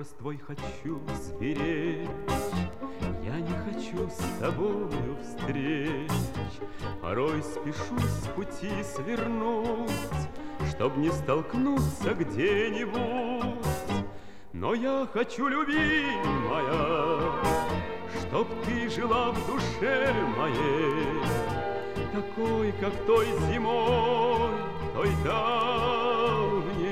образ твой хочу сберечь. Я не хочу с тобою встреч, порой спешу с пути свернуть, чтоб не столкнуться где-нибудь. Но я хочу, любимая, чтоб ты жила в душе моей, такой, как той зимой, той давней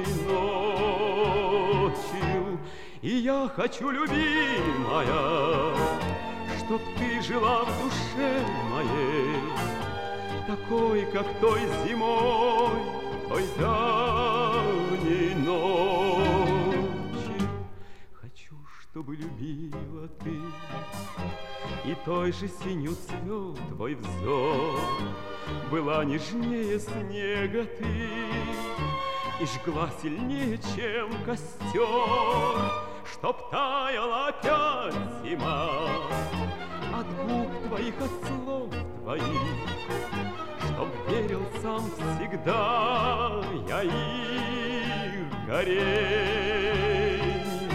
ночью. И я хочу, любимая, чтоб ты жила в душе моей, такой, как той зимой, той давней ночью. Хочу, чтобы любила ты, и той же синью цвел твой взор, была нежнее снега ты и жгла сильнее, чем костер, чтоб таяла опять зима от губ твоих, от слов твоих, чтоб верил сам всегда я их горению.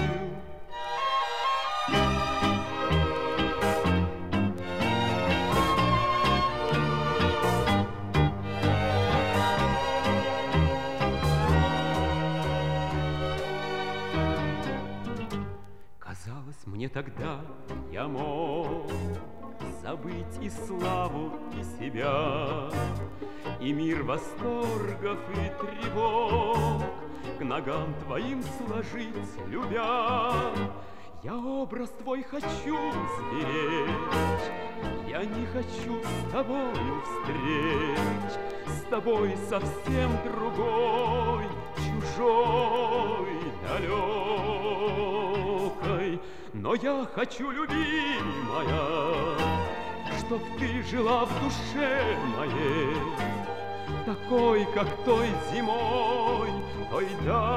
Казалось мне тогда, я мог забыть и славу, и себя, и мир восторгов и тревог к ногам твоим сложить, любя. Я образ твой хочу сберечь, я не хочу с тобою встреч, с тобой совсем другой, чужой, далекой. Но я хочу, любимая, чтоб ты жила в душе моей, такой, как той зимой, той давней